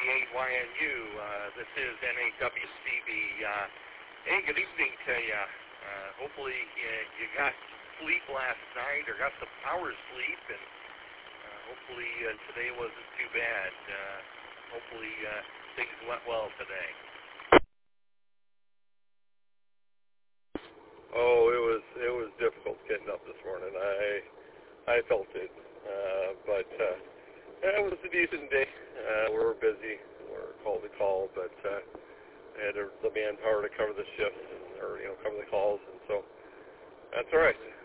YNU. This is NAWCB. Hey, good evening to you. Hopefully you got sleep last night or got some power sleep, and hopefully today wasn't too bad. Hopefully things went well today. Oh, it was difficult getting up this morning. I felt it, but it was a decent day. We were busy. We were call to call, but I had the manpower to cover the shifts or cover the calls, and so that's all right.